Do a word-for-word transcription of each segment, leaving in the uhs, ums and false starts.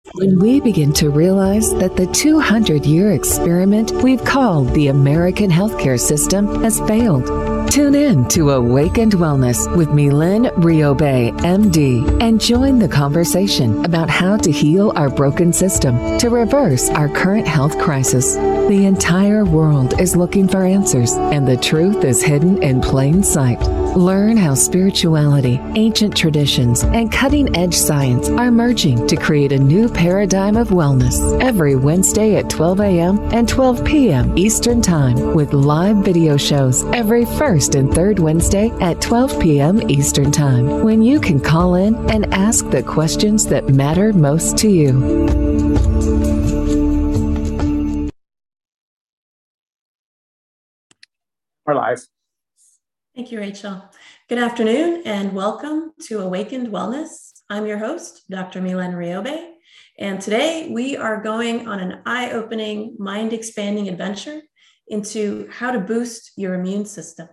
When we begin to realize that the two hundred year experiment we've called the American healthcare system has failed. Tune in to Awakened Wellness with Milen Riobe, M D, and join the conversation about how to heal our broken system to reverse our current health crisis. The entire world is looking for answers, and the truth is hidden in plain sight. Learn how spirituality, ancient traditions, and cutting-edge science are merging to create a new paradigm of wellness every Wednesday at twelve a.m. and twelve p.m. Eastern Time, with live video shows every first and third Wednesday at twelve p.m. Eastern Time, when you can call in and ask the questions that matter most to you. We're live. Thank you, Rachel. Good afternoon and welcome to Awakened Wellness. I'm your host, Doctor Milen Riobe, and today we are going on an eye-opening, mind-expanding adventure into how to boost your immune system.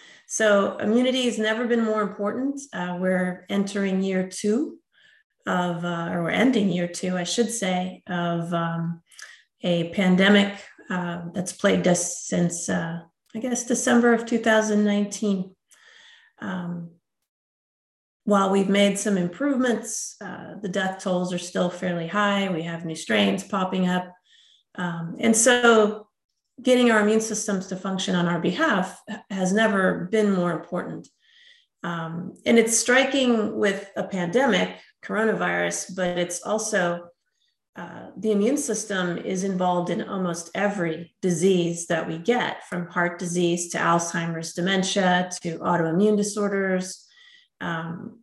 So immunity has never been more important. Uh, we're entering year two of, uh, or we're ending year two, I should say, of um, a pandemic uh, that's plagued us since uh, I guess December of two thousand nineteen. Um, while we've made some improvements, uh, the death tolls are still fairly high. We have new strains popping up. Um, and so getting our immune systems to function on our behalf has never been more important. Um, and it's striking with a pandemic, coronavirus, but it's also Uh, the immune system is involved in almost every disease that we get, from heart disease to Alzheimer's, dementia, to autoimmune disorders. Um,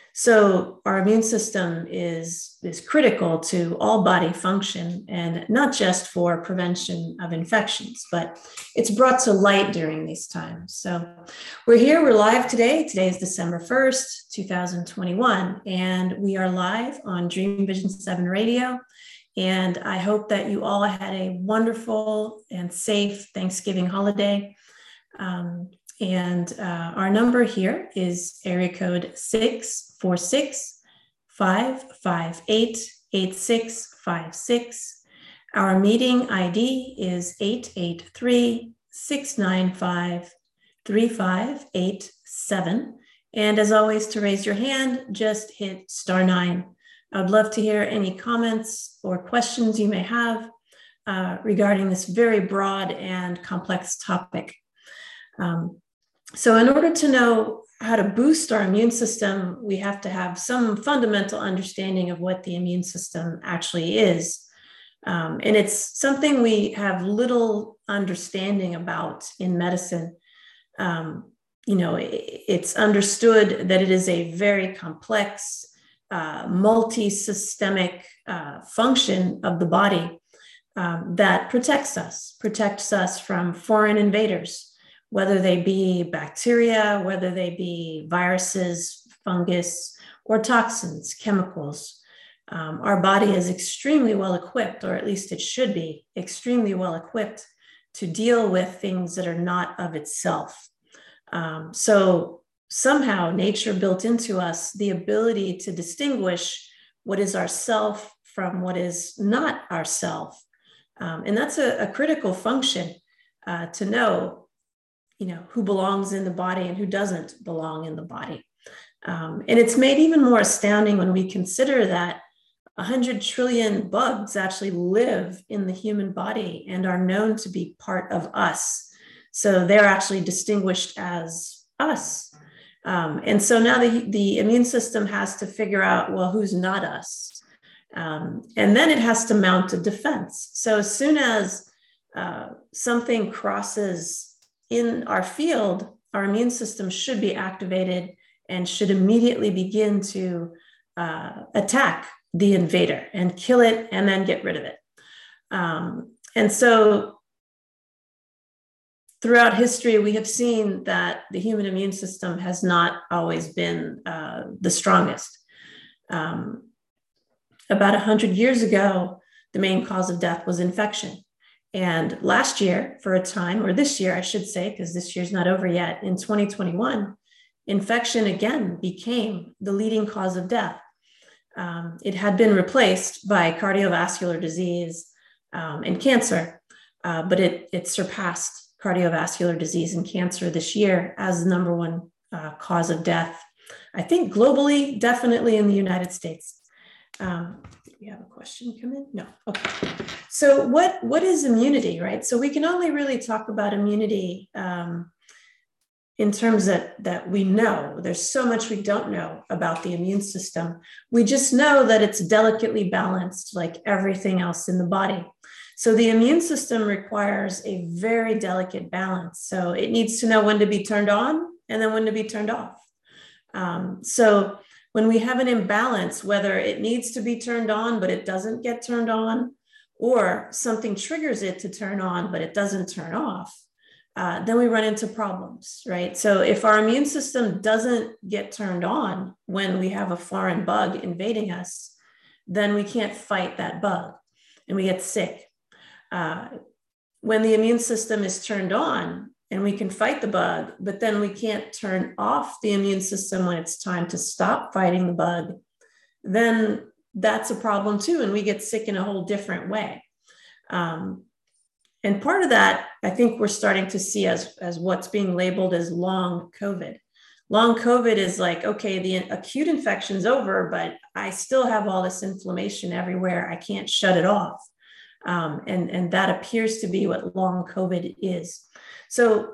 so our immune system is, is critical to all body function, and not just for prevention of infections, but it's brought to light during these times. So we're here, we're live today. Today is December first, two thousand twenty-one, and we are live on Dream Vision seven Radio. And I hope that you all had a wonderful and safe Thanksgiving holiday. Um, and uh, our number here is area code six four six, five five eight, eight six five six. Our meeting I D is eight eight three, six nine five, three five eight seven. And as always, to raise your hand, just hit star nine. I would love to hear any comments or questions you may have uh, regarding this very broad and complex topic. Um, so in order to know how to boost our immune system, we have to have some fundamental understanding of what the immune system actually is. Um, and it's something we have little understanding about in medicine. Um, you know, it, it's understood that it is a very complex, Uh, multi-systemic uh, function of the body um, that protects us, protects us from foreign invaders, whether they be bacteria, whether they be viruses, fungus, or toxins, chemicals. Um, our body is extremely well equipped, or at least it should be extremely well equipped to deal with things that are not of itself. Um, so somehow nature built into us the ability to distinguish what is ourself from what is not ourself. Um, and that's a, a critical function uh, to know, you know, who belongs in the body and who doesn't belong in the body. Um, and it's made even more astounding when we consider that one hundred trillion bugs actually live in the human body and are known to be part of us. So they're actually distinguished as us. Um, and so now the, the immune system has to figure out, well, who's not us? Um, and then it has to mount a defense. So as soon as uh, something crosses in our field, our immune system should be activated and should immediately begin to uh, attack the invader and kill it and then get rid of it. Um, and so throughout history, we have seen that the human immune system has not always been uh, the strongest. Um, about one hundred years ago, the main cause of death was infection. And last year, for a time, or this year, I should say, because this year's not over yet, in twenty twenty-one, infection again became the leading cause of death. Um, it had been replaced by cardiovascular disease um, and cancer, uh, but it, it surpassed cardiovascular disease and cancer this year as the number one uh, cause of death. I think globally, definitely in the United States. Um, do we have a question come in? No. Okay. So what, what is immunity, right? So we can only really talk about immunity um, in terms that, that we know. There's so much we don't know about the immune system. We just know that it's delicately balanced like everything else in the body. So the immune system requires a very delicate balance. So it needs to know when to be turned on and then when to be turned off. Um, so when we have an imbalance, whether it needs to be turned on, but it doesn't get turned on, or something triggers it to turn on, but it doesn't turn off, uh, then we run into problems, right? So if our immune system doesn't get turned on when we have a foreign bug invading us, then we can't fight that bug and we get sick. Uh, when the immune system is turned on, and we can fight the bug, but then we can't turn off the immune system when it's time to stop fighting the bug, then that's a problem too. And we get sick in a whole different way. Um, and part of that, I think we're starting to see as, as what's being labeled as long COVID. Long COVID is like, okay, the acute infection's over, but I still have all this inflammation everywhere. I can't shut it off. Um, and, and that appears to be what long COVID is. So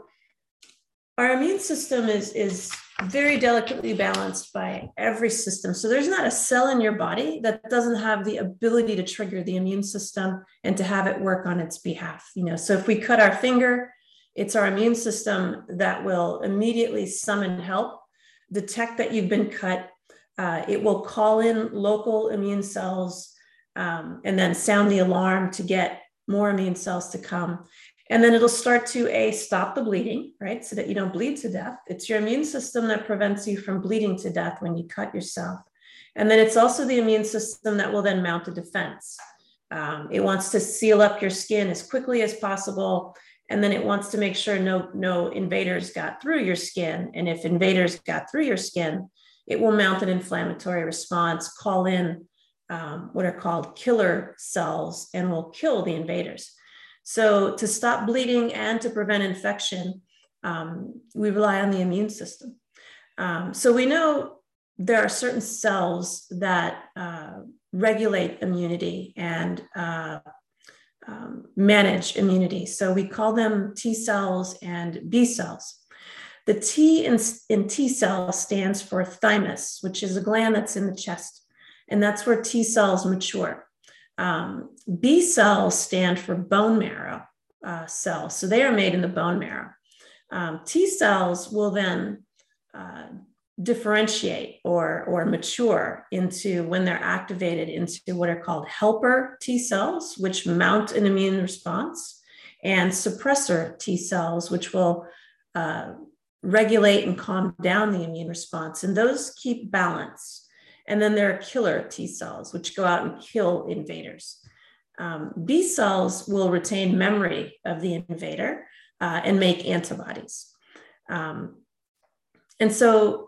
our immune system is, is very delicately balanced by every system. So there's not a cell in your body that doesn't have the ability to trigger the immune system and to have it work on its behalf. You know, so if we cut our finger, it's our immune system that will immediately summon help, detect that you've been cut. Uh, it will call in local immune cells um, and then sound the alarm to get more immune cells to come. And then it'll start to A, stop the bleeding, right? So that you don't bleed to death. It's your immune system that prevents you from bleeding to death when you cut yourself. And then it's also the immune system that will then mount a defense. Um, it wants to seal up your skin as quickly as possible. And then it wants to make sure no, no invaders got through your skin. And if invaders got through your skin, it will mount an inflammatory response, call in um, what are called killer cells, and will kill the invaders. So to stop bleeding and to prevent infection, um, we rely on the immune system. Um, so we know there are certain cells that uh, regulate immunity and uh, um, manage immunity. So we call them T cells and B cells. The T in, in T cell stands for thymus, which is a gland that's in the chest, and that's where T cells mature. Um, B cells stand for bone marrow uh, cells. So they are made in the bone marrow. Um, T cells will then uh, differentiate or, or mature into, when they're activated, into what are called helper T cells, which mount an immune response, and suppressor T cells, which will uh, regulate and calm down the immune response. And those keep balance. And then there are killer T cells, which go out and kill invaders. Um, B cells will retain memory of the invader uh, and make antibodies. Um, and so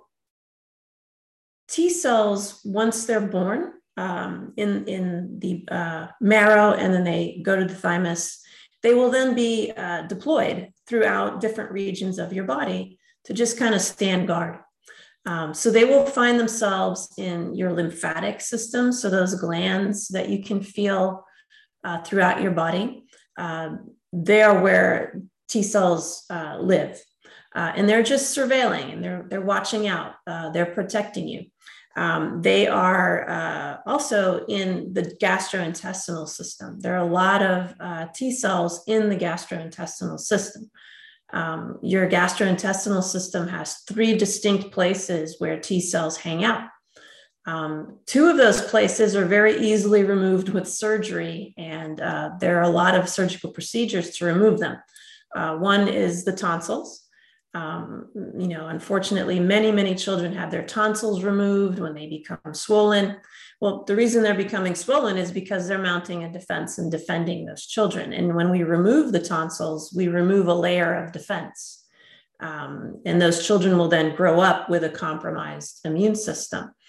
T cells, once they're born um, in, in the uh, marrow, and then they go to the thymus, they will then be uh, deployed throughout different regions of your body to just kind of stand guard. Um, so they will find themselves in your lymphatic system. So those glands that you can feel uh, throughout your body, uh, they are where T cells uh, live. Uh, and they're just surveilling, and they're, they're watching out. Uh, they're protecting you. Um, they are uh, also in the gastrointestinal system. There are a lot of uh, T cells in the gastrointestinal system. Um, your gastrointestinal system has three distinct places where T cells hang out. Um, two of those places are very easily removed with surgery, and uh, there are a lot of surgical procedures to remove them. Uh, one is the tonsils. Um, you know, unfortunately, many, many children have their tonsils removed when they become swollen. Well, the reason they're becoming swollen is because they're mounting a defense and defending those children. And when we remove the tonsils, we remove a layer of defense. Um, and those children will then grow up with a compromised immune system.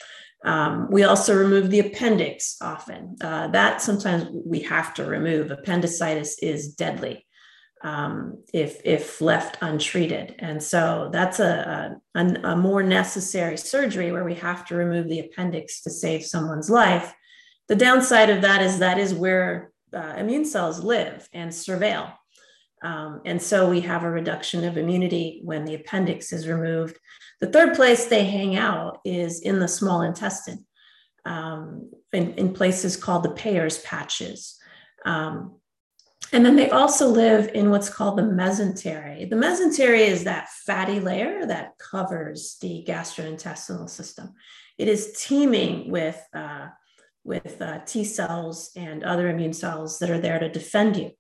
Um, we also remove the appendix often. Uh, that sometimes we have to remove. Appendicitis is deadly um, if, if left untreated. And so that's a, a, a more necessary surgery where we have to remove the appendix to save someone's life. The downside of that is that is where uh, immune cells live and surveil. Um, and so we have a reduction of immunity when the appendix is removed. The third place they hang out is in the small intestine, um, in, in places called the Peyer's patches. Um, and then they also live in what's called the mesentery. The mesentery is that fatty layer that covers the gastrointestinal system. It is teeming with, uh, with uh, T cells and other immune cells that are there to defend you.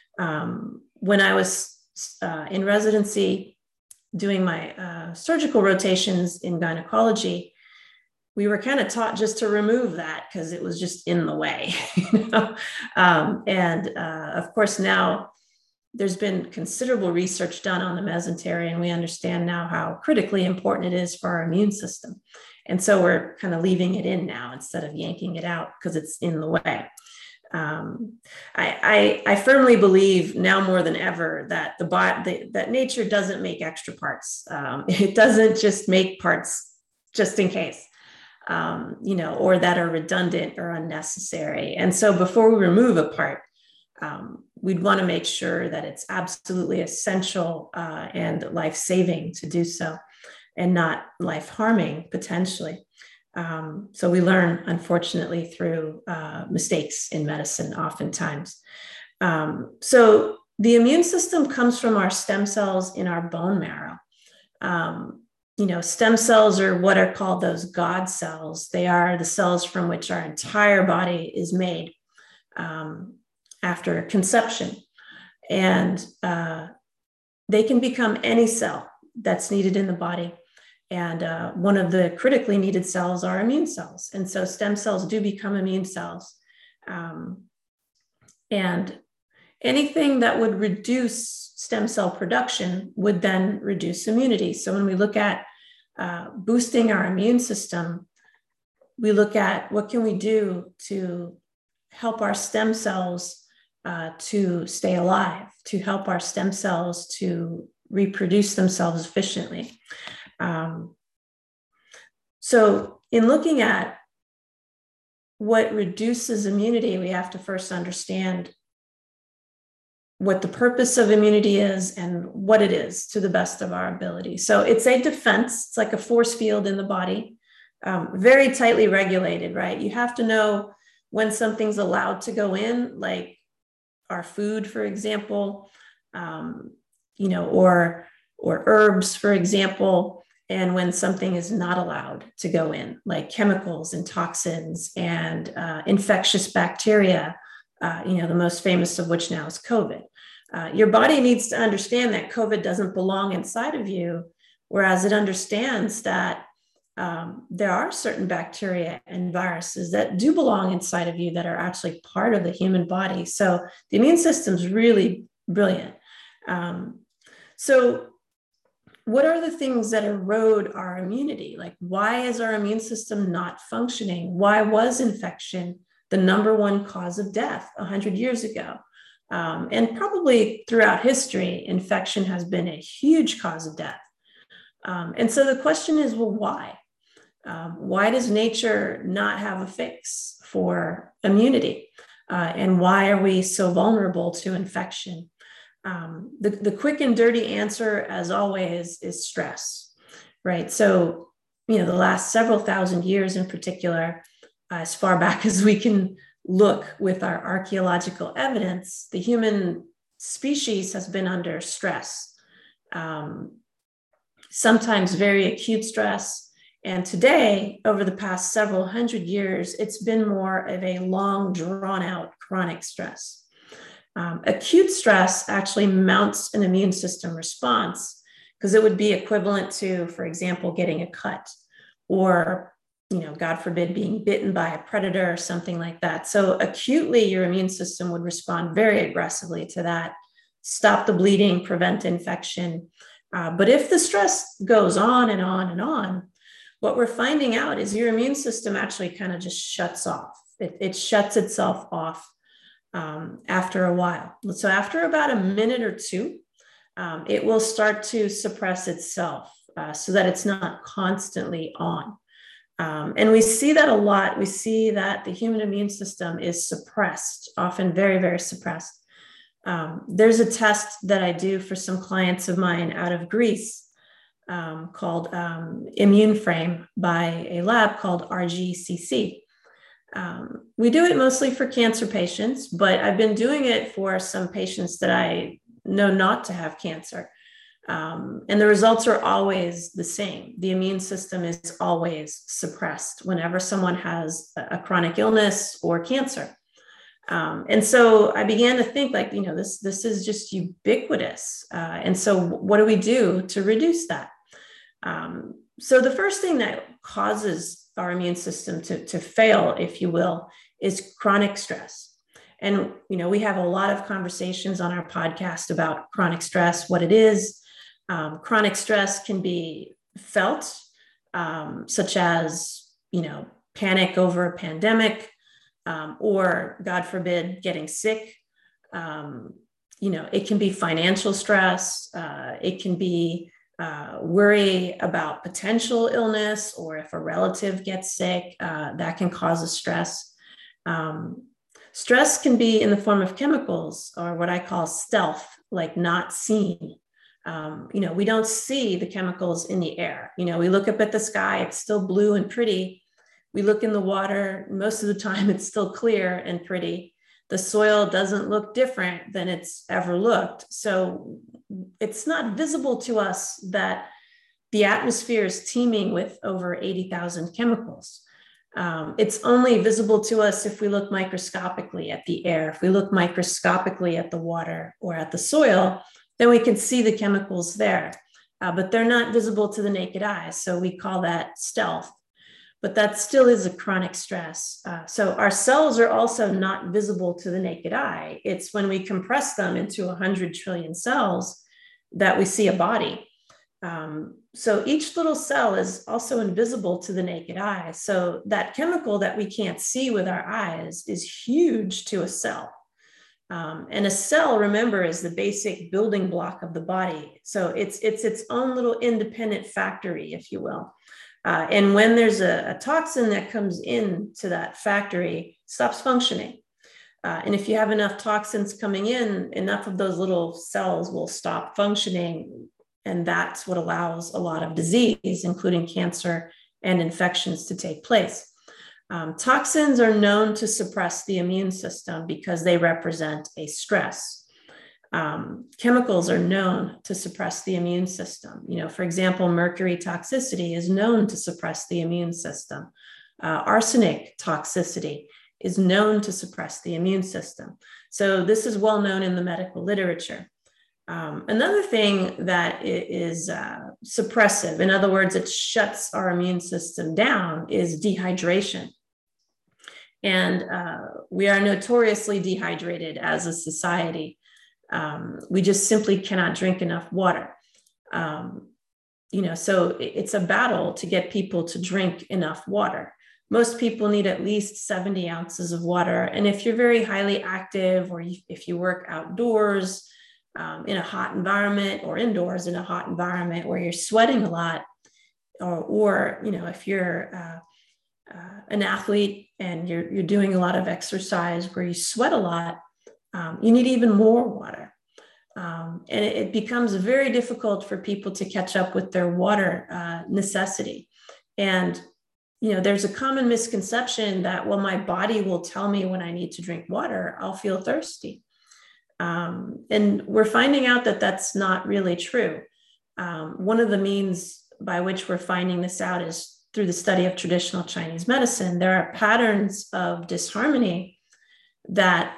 Um, when I was uh, in residency doing my uh, surgical rotations in gynecology, we were kind of taught just to remove that because it was just in the way. You know? um, and uh, of course, now there's been considerable research done on the mesentery, and we understand now how critically important it is for our immune system. And so we're kind of leaving it in now instead of yanking it out because it's in the way. Um, I, I, I firmly believe now more than ever that the, the that nature doesn't make extra parts. Um, it doesn't just make parts just in case, um, you know, or that are redundant or unnecessary. And so before we remove a part, um, we'd want to make sure that it's absolutely essential uh, and life-saving to do so, and not life-harming potentially. Um, so we learn, unfortunately, through uh, mistakes in medicine oftentimes. Um, so the immune system comes from our stem cells in our bone marrow. Um, you know, stem cells are what are called those God cells. They are the cells from which our entire body is made um, after conception. And uh, they can become any cell that's needed in the body. And uh, one of the critically needed cells are immune cells. And so stem cells do become immune cells. Um, and anything that would reduce stem cell production would then reduce immunity. So when we look at uh, boosting our immune system, we look at what can we do to help our stem cells uh, to stay alive, to help our stem cells to reproduce themselves efficiently. Um, so in looking at what reduces immunity, we have to first understand what the purpose of immunity is and what it is to the best of our ability. So it's a defense. It's like a force field in the body, um, very tightly regulated, right? You have to know when something's allowed to go in, like our food, for example, um, you know, or, or herbs, for example, and when something is not allowed to go in, like chemicals and toxins and uh, infectious bacteria, uh, you know, the most famous of which now is COVID. Uh, your body needs to understand that COVID doesn't belong inside of you, whereas it understands that um, there are certain bacteria and viruses that do belong inside of you that are actually part of the human body. So the immune system is really brilliant. Um, so what are the things that erode our immunity? Like, why is our immune system not functioning? Why was infection the number one cause of death one hundred years ago? Um, and probably throughout history, infection has been a huge cause of death. Um, and so the question is, well, why? Um, why does nature not have a fix for immunity? Uh, and why are we so vulnerable to infection? Um, the, the quick and dirty answer, as always, is stress, right? So, you know, the last several thousand years in particular, uh, as far back as we can look with our archaeological evidence, the human species has been under stress, um, sometimes very acute stress. And today, over the past several hundred years, it's been more of a long, drawn out chronic stress. Um, acute stress actually mounts an immune system response because it would be equivalent to, for example, getting a cut or, you know, God forbid, being bitten by a predator or something like that. So acutely, your immune system would respond very aggressively to that, stop the bleeding, prevent infection. Uh, but if the stress goes on and on and on, what we're finding out is your immune system actually kind of just shuts off. It, it shuts itself off um, after a while. So after about a minute or two, um, it will start to suppress itself uh, so that it's not constantly on. Um, and we see that a lot. We see that the human immune system is suppressed, often very, very suppressed. Um, there's a test that I do for some clients of mine out of Greece um, called um, Immune Frame by a lab called R G C C. Um, we do it mostly for cancer patients, but I've been doing it for some patients that I know not to have cancer. Um, and the results are always the same. The immune system is always suppressed whenever someone has a chronic illness or cancer. Um, and so I began to think like, you know, this, this is just ubiquitous. Uh, and so what do we do to reduce that? Um, so the first thing that causes our immune system to, to fail, if you will, is chronic stress. And, you know, we have a lot of conversations on our podcast about chronic stress, what it is. Um, chronic stress can be felt, um, such as, you know, panic over a pandemic, um, or God forbid, getting sick. Um, you know, it can be financial stress. Uh, it can be uh, worry about potential illness, or if a relative gets sick, uh, that can cause a stress. Um, stress can be in the form of chemicals, or what I call stealth, like not seen. Um, you know, we don't see the chemicals in the air. You know, we look up at the sky, it's still blue and pretty. We look in the water, most of the time it's still clear and pretty. The soil doesn't look different than it's ever looked. So it's not visible to us that the atmosphere is teeming with over eighty thousand chemicals. Um, it's only visible to us if we look microscopically at the air, if we look microscopically at the water or at the soil, then we can see the chemicals there, uh, but they're not visible to the naked eye. So we call that stealth, but that still is a chronic stress. Uh, so our cells are also not visible to the naked eye. It's when we compress them into one hundred trillion cells that we see a body. Um, so each little cell is also invisible to the naked eye. So that chemical that we can't see with our eyes is huge to a cell. Um, and a cell, remember, is the basic building block of the body. So it's, it's its own little independent factory, if you will. Uh, and when there's a, a toxin that comes into that factory, it stops functioning. Uh, and if you have enough toxins coming in, enough of those little cells will stop functioning. And that's what allows a lot of disease, including cancer and infections, to take place. Um, toxins are known to suppress the immune system because they represent a stress. Um, chemicals are known to suppress the immune system. You know, for example, mercury toxicity is known to suppress the immune system. Uh, arsenic toxicity is known to suppress the immune system. So this is well known in the medical literature. Um, another thing that is uh, suppressive, in other words, it shuts our immune system down, is dehydration. And uh, we are notoriously dehydrated as a society. Um, we just simply cannot drink enough water. Um, you know, so it's a battle to get people to drink enough water. Most people need at least seventy ounces of water. And if you're very highly active, or if you work outdoors um, in a hot environment, or indoors in a hot environment where you're sweating a lot, or, or you know, if you're uh, uh, an athlete and you're, you're doing a lot of exercise where you sweat a lot, um, you need even more water. Um, and it, it becomes very difficult for people to catch up with their water uh, necessity. And, you know, there's a common misconception that, well, my body will tell me when I need to drink water, I'll feel thirsty. Um, and we're finding out that that's not really true. Um, one of the means by which we're finding this out is through the study of traditional Chinese medicine. There are patterns of disharmony that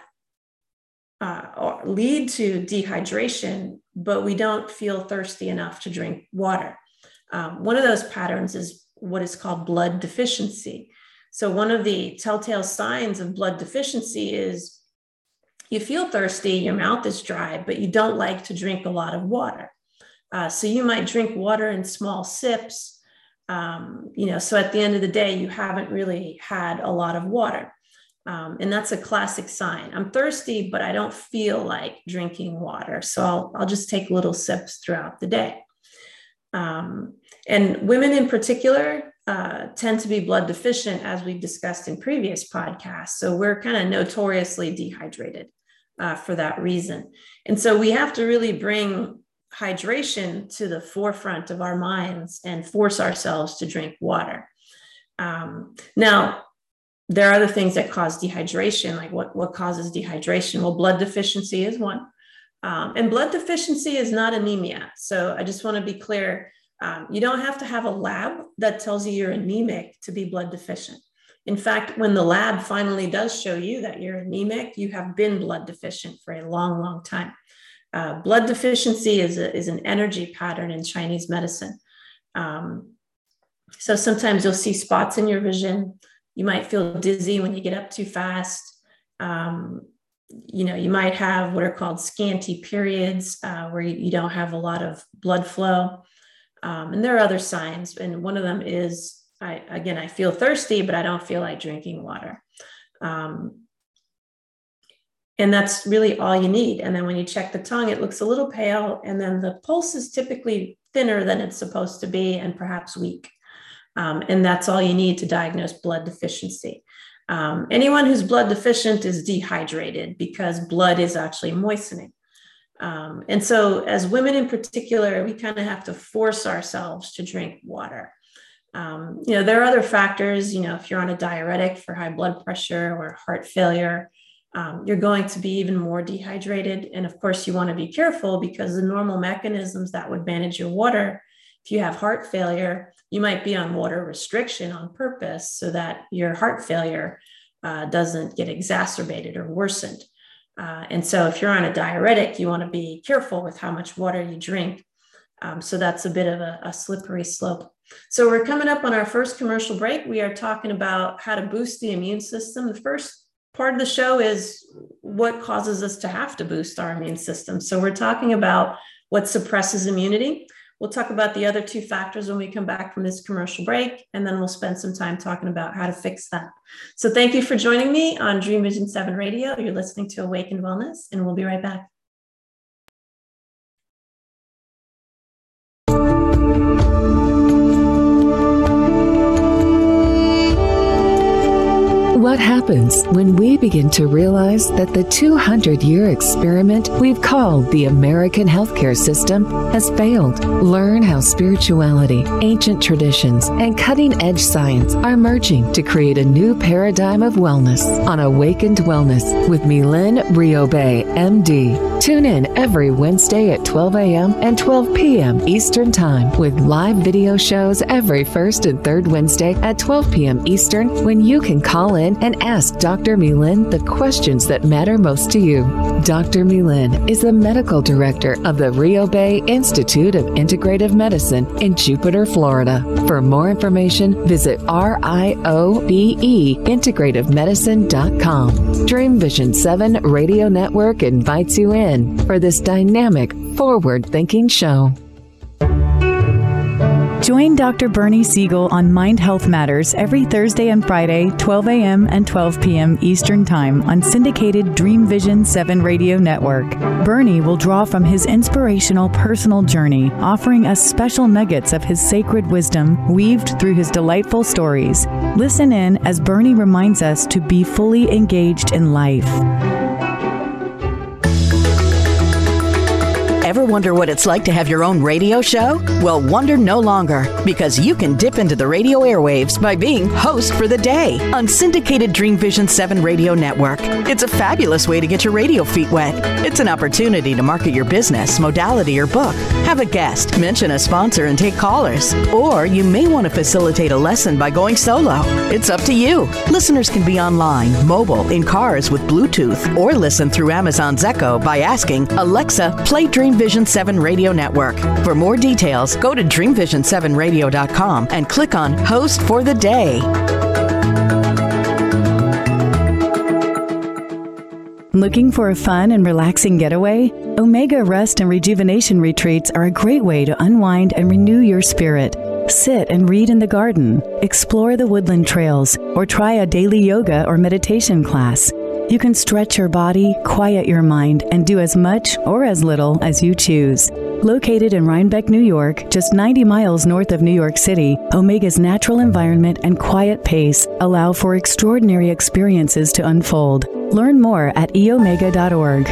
uh, lead to dehydration, but we don't feel thirsty enough to drink water. Um, one of those patterns is what is called blood deficiency. So one of the telltale signs of blood deficiency is you feel thirsty, your mouth is dry, but you don't like to drink a lot of water. Uh, so you might drink water in small sips. Um, you know, so at the end of the day, you haven't really had a lot of water. Um, and that's a classic sign. I'm thirsty, but I don't feel like drinking water. So I'll, I'll just take little sips throughout the day. Um, and women in particular uh, tend to be blood deficient, as we've discussed in previous podcasts. So we're kind of notoriously dehydrated uh, for that reason. And so we have to really bring hydration to the forefront of our minds and force ourselves to drink water. Um, now, there are other things that cause dehydration, like what, what causes dehydration? Well, blood deficiency is one. Um, and blood deficiency is not anemia. So I just want to be clear. Um, you don't have to have a lab that tells you you're anemic to be blood deficient. In fact, when the lab finally does show you that you're anemic, you have been blood deficient for a long, long time. Uh, blood deficiency is, a, is an energy pattern in Chinese medicine. Um, so sometimes you'll see spots in your vision. You might feel dizzy when you get up too fast. Um, you know, you might have what are called scanty periods uh, where you, you don't have a lot of blood flow. Um, and there are other signs. And one of them is, I, again, I feel thirsty, but I don't feel like drinking water. Um, And that's really all you need. And then when you check the tongue, it looks a little pale. And then the pulse is typically thinner than it's supposed to be and perhaps weak. Um, and that's all you need to diagnose blood deficiency. Um, anyone who's blood deficient is dehydrated because blood is actually moistening. Um, and so as women in particular, we kind of have to force ourselves to drink water. Um, you know, there are other factors, you know, if you're on a diuretic for high blood pressure or heart failure, Um, you're going to be even more dehydrated. And of course, you want to be careful because the normal mechanisms that would manage your water, if you have heart failure, you might be on water restriction on purpose so that your heart failure uh, doesn't get exacerbated or worsened. Uh, and so if you're on a diuretic, you want to be careful with how much water you drink. Um, so that's a bit of a, a slippery slope. So we're coming up on our first commercial break. We are talking about how to boost the immune system. The first part of the show is what causes us to have to boost our immune system. So we're talking about what suppresses immunity. We'll talk about the other two factors when we come back from this commercial break, and then we'll spend some time talking about how to fix that. So thank you for joining me on Dream Vision seven Radio. You're listening to Awakened Wellness, and we'll be right back. What happens when we begin to realize that the two hundred year experiment we've called the American healthcare system has failed? Learn how spirituality, ancient traditions, and cutting-edge science are merging to create a new paradigm of wellness on Awakened Wellness with Mylene Riobe, M D. Tune in every Wednesday at twelve a.m. and twelve p.m. Eastern Time with live video shows every first and third Wednesday at twelve p.m. Eastern, when you can call in and ask Doctor Mylene the questions that matter most to you. Doctor Mylene is the medical director of the Riobe Institute of Integrative Medicine in Jupiter, Florida. For more information, visit R I O B E integrative medicine dot com. Dream Vision seven Radio Network invites you in for this dynamic, forward-thinking show. Join Doctor Bernie Siegel on Mind Health Matters every Thursday and Friday, twelve a.m. and twelve p.m. Eastern Time on syndicated Dream Vision seven Radio Network. Bernie will draw from his inspirational personal journey, offering us special nuggets of his sacred wisdom weaved through his delightful stories. Listen in as Bernie reminds us to be fully engaged in life. Ever wonder what it's like to have your own radio show? Well, wonder no longer, because you can dip into the radio airwaves by being host for the day on syndicated Dream Vision seven Radio Network. It's a fabulous way to get your radio feet wet. It's an opportunity to market your business, modality, or book. Have a guest, mention a sponsor, and take callers. Or you may want to facilitate a lesson by going solo. It's up to you. Listeners can be online, mobile, in cars with Bluetooth, or listen through Amazon's Echo by asking, Alexa, play Dream Vision seven Radio Network. For more details, go to dream vision seven radio dot com and click on Host for the Day. Looking for a fun and relaxing getaway? Omega Rest and Rejuvenation Retreats are a great way to unwind and renew your spirit. sit and read in the garden, explore the woodland trails, or try a daily yoga or meditation class. You can stretch your body, quiet your mind, and do as much or as little as you choose. Located in Rhinebeck, New York, just ninety miles north of New York City, Omega's natural environment and quiet pace allow for extraordinary experiences to unfold. Learn more at e omega dot org.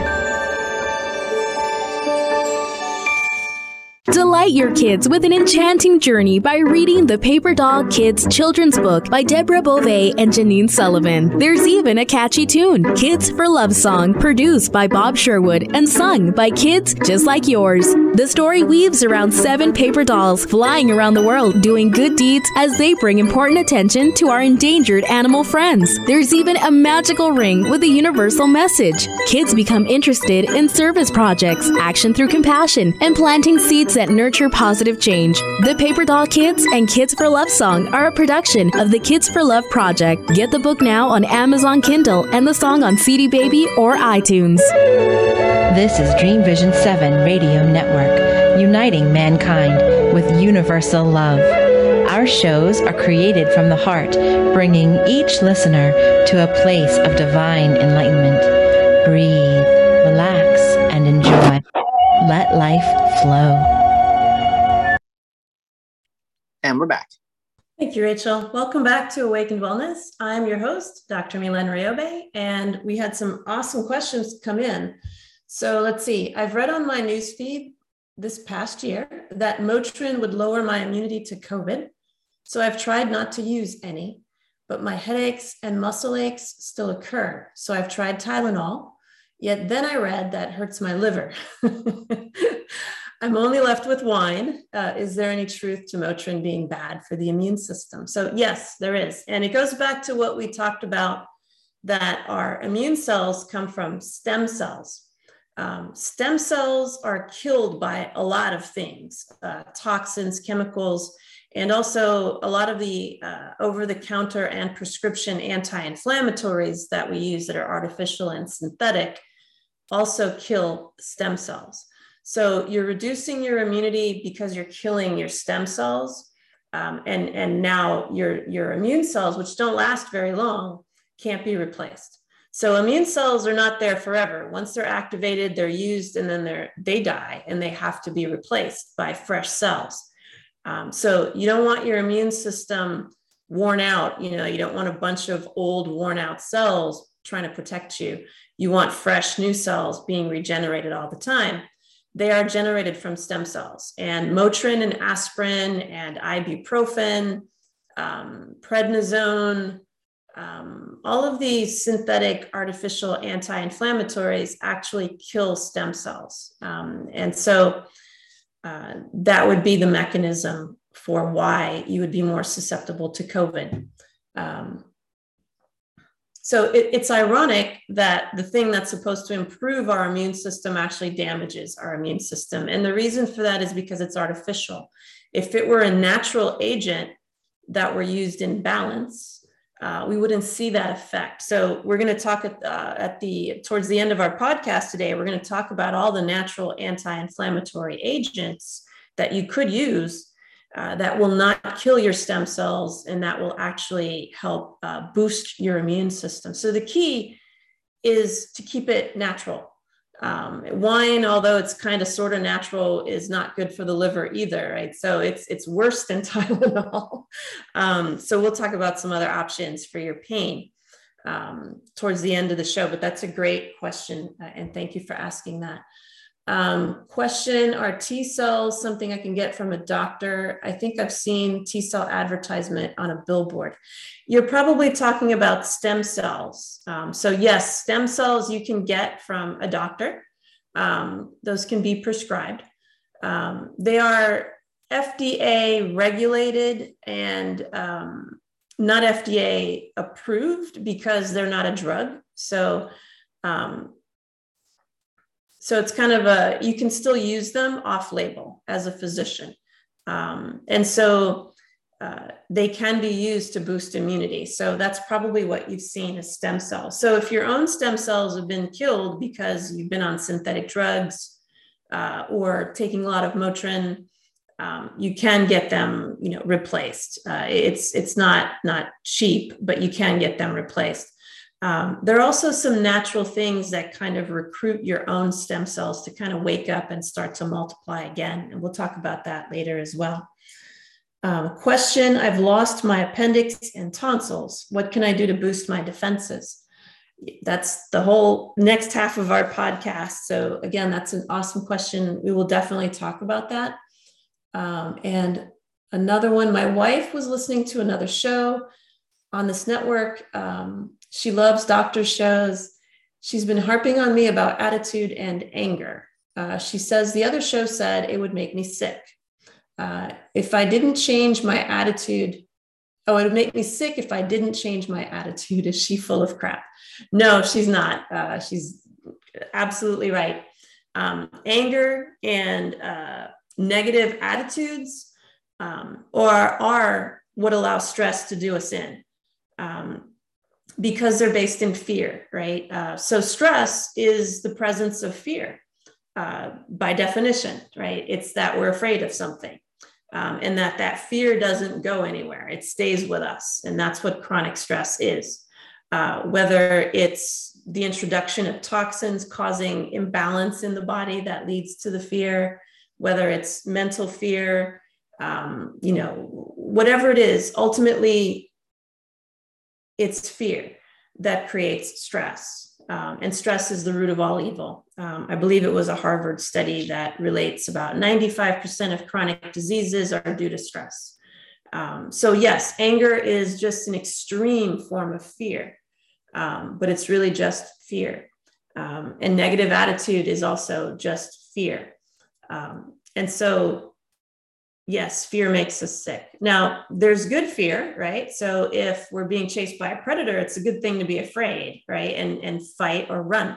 Delight your kids with an enchanting journey by reading the Paper Doll Kids children's book by Deborah Beauvais and Janine Sullivan. There's even a catchy tune, Kids for Love Song, produced by Bob Sherwood and sung by kids just like yours. The story weaves around seven paper dolls flying around the world doing good deeds as they bring important attention to our endangered animal friends. There's even a magical ring with a universal message. Kids become interested in service projects, action through compassion, and planting seeds that nurture positive change. The Paper Doll Kids and Kids for Love Song are a production of the Kids for Love Project. Get the book now on Amazon Kindle and the song on C D Baby or iTunes. This is Dream Vision seven Radio Network, uniting mankind with universal love. Our shows are created from the heart, bringing each listener to a place of divine enlightenment. Breathe, relax, and enjoy. Let life flow. And we're back. Thank you, Rachel. Welcome back to Awakened Wellness. I'm your host, Doctor Mylène Riobe, and we had some awesome questions come in. So let's see. I've read on my newsfeed this past year that Motrin would lower my immunity to COVID. So I've tried not to use any, but my headaches and muscle aches still occur. So I've tried Tylenol, yet then I read that hurts my liver. I'm only left with wine. Uh, is there any truth to Motrin being bad for the immune system? So yes, there is. And it goes back to what we talked about, that our immune cells come from stem cells. Um, stem cells are killed by a lot of things, uh, toxins, chemicals, and also a lot of the uh, over-the-counter and prescription anti-inflammatories that we use that are artificial and synthetic also kill stem cells. So you're reducing your immunity because you're killing your stem cells. Um, and, and now your, your immune cells, which don't last very long, can't be replaced. So immune cells are not there forever. Once they're activated, they're used, and then they're, they die, and they have to be replaced by fresh cells. Um, so you don't want your immune system worn out. You know, you don't want a bunch of old worn out cells trying to protect you. You want fresh new cells being regenerated all the time. They are generated from stem cells, and Motrin and aspirin and ibuprofen, um, prednisone, um, all of these synthetic artificial anti-inflammatories actually kill stem cells. Um, and so uh, that would be the mechanism for why you would be more susceptible to COVID. Um, So it, it's ironic that the thing that's supposed to improve our immune system actually damages our immune system. And the reason for that is because it's artificial. If it were a natural agent that were used in balance, uh, we wouldn't see that effect. So we're going to talk at, uh, at the towards the end of our podcast today, we're going to talk about all the natural anti-inflammatory agents that you could use Uh, that will not kill your stem cells, and that will actually help uh, boost your immune system. So the key is to keep it natural. Um, wine, although it's kind of sort of natural, is not good for the liver either, right? So it's it's worse than Tylenol. Um, so we'll talk about some other options for your pain um, towards the end of the show, but that's a great question, uh, and thank you for asking that. Um, question, are T cells something I can get from a doctor? I think I've seen T cell advertisement on a billboard. You're probably talking about stem cells. Um, so yes, stem cells you can get from a doctor. Um, those can be prescribed. Um, they are F D A regulated and um, not F D A approved because they're not a drug. So um, So it's kind of a, you can still use them off label as a physician. Um, and so uh, they can be used to boost immunity. So that's probably what you've seen as stem cells. So if your own stem cells have been killed because you've been on synthetic drugs uh, or taking a lot of Motrin, um, you can get them, you know, replaced. Uh, it's it's not not cheap, but you can get them replaced. Um, there are also some natural things that kind of recruit your own stem cells to kind of wake up and start to multiply again. And we'll talk about that later as well. Um, question, I've lost my appendix and tonsils. What can I do to boost my defenses? That's the whole next half of our podcast. So again, that's an awesome question. We will definitely talk about that. Um, and another one, my wife was listening to another show on this network. Um, she loves doctor shows. She's been harping on me about attitude and anger. Uh, she says the other show said it would make me sick. Uh, if I didn't change my attitude, oh, it would make me sick if I didn't change my attitude. Is she full of crap? No, she's not. Uh, she's absolutely right. Um, anger and uh, negative attitudes um, or are what allows stress to do us in um, because they're based in fear, right? Uh, so stress is the presence of fear uh, by definition, right? It's that we're afraid of something. Um, and that that fear doesn't go anywhere. It stays with us. And that's what chronic stress is. Uh, whether it's the introduction of toxins causing imbalance in the body that leads to the fear, whether it's mental fear, um, you know, whatever it is, ultimately it's fear that creates stress. Um, and stress is the root of all evil. Um, I believe it was a Harvard study that relates about ninety-five percent of chronic diseases are due to stress. Um, so yes, anger is just an extreme form of fear, um, but it's really just fear. Um, and negative attitude is also just fear. Um, and so yes, fear makes us sick. Now, there's good fear, right? So if we're being chased by a predator, it's a good thing to be afraid, right? And, and fight or run.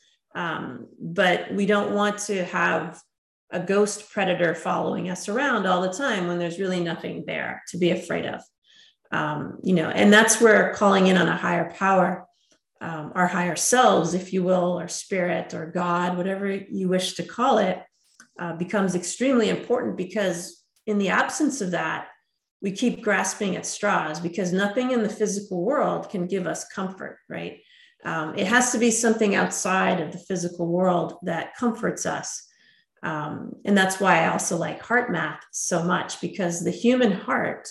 Um, but we don't want to have a ghost predator following us around all the time when there's really nothing there to be afraid of. Um, you know, and that's where calling in on a higher power, um, our higher selves, if you will, or spirit or God, whatever you wish to call it, uh, becomes extremely important, because in the absence of that, we keep grasping at straws because nothing in the physical world can give us comfort, right? Um, it has to be something outside of the physical world that comforts us. Um, and that's why I also like heart math so much, because the human heart